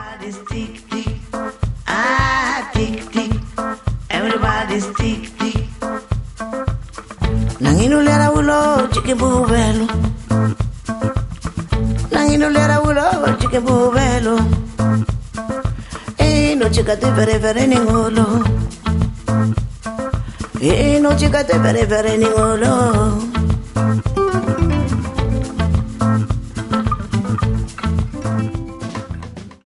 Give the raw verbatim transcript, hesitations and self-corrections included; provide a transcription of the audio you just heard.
Everybody's tick tick, ah tick tick. Everybody's tick tick. Nanginulera ulo chicken bubelo. Nanginulera ulo chicken bubelo. Eh no chica te pere pere ningolo. Eh no chica te pere pere ningolo.